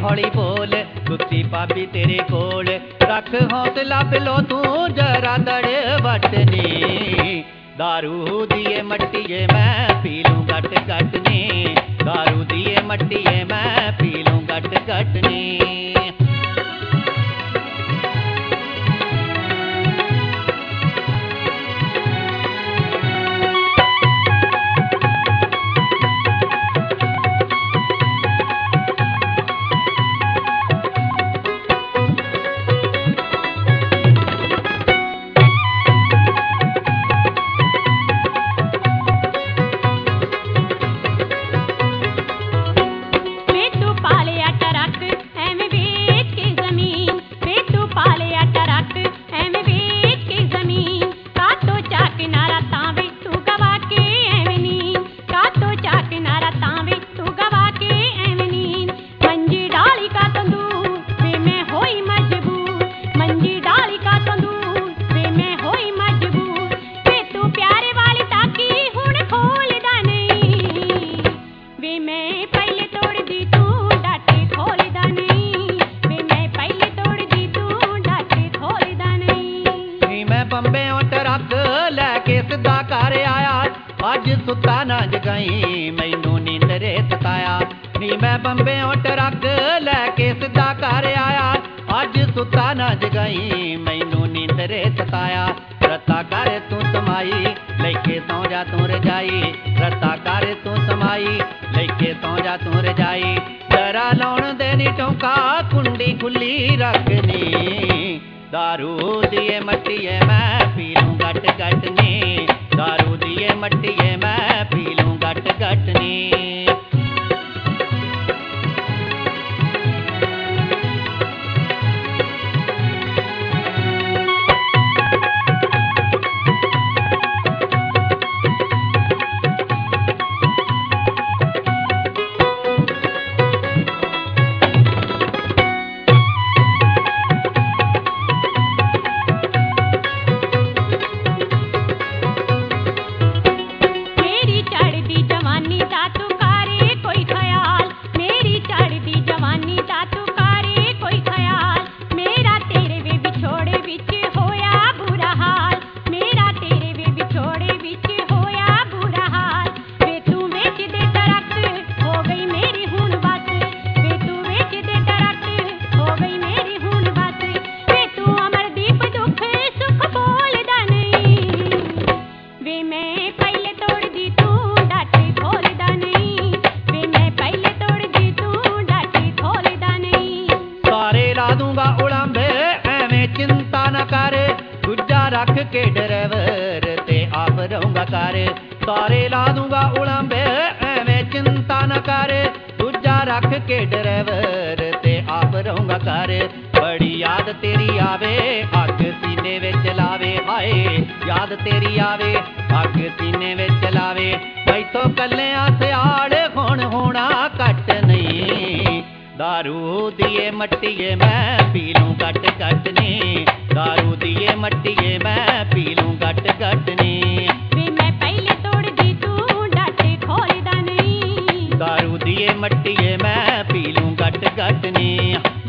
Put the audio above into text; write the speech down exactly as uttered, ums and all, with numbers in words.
हौली बोल गुत्ती भाभी तेरे कोल रख हौसला बिलो तू जरा दड़ वटनी दारू दिए मट्टिए मैं पी लूं गट गट नी दारू दिए मट्टिए मैं पी लूं गट गट नी अज सुता ना जगाई मैनू नींदरे सताया नी मैं बंबेओ ट्रक लैके सिद्धा घर आया अज सुता ना जगाई मैनू नींदरे सताया रत्ता कर तू समाई लेके सौ जा तू रजाई रत्ता कर तू समाई लेके सौ जा तू रजाई जरा लाउण देनी टोका कुंडी खुली रखनी दारू दिए मट्टिए मैं पी लूं गट गट नी दारू दिए मट्टिए मैं पी लूं गट गट नी रख के ड्राइवर ते आप रहूंगा कर सारे ला दूंगा उड़ांबे एवें चिंता न कर दूजा रख के ड्राइवर ते आप रहूंगा कर बड़ी याद तेरी आवे अग सीने विच लावे हाय याद तेरी आवे अग सीने विच लावे मैथों कल्लियां सियाल हुण होना घट नहीं दारू दिए मट्टिए मैं पी लूं गट गट नी दारू दिए मट्टिए मैं पी लूं गट गट नी वे मैं पहले तोड़ दी तू डाटे खोलदा नहीं दारू दिए मट्टिए मैं पी लूं गट गट नी।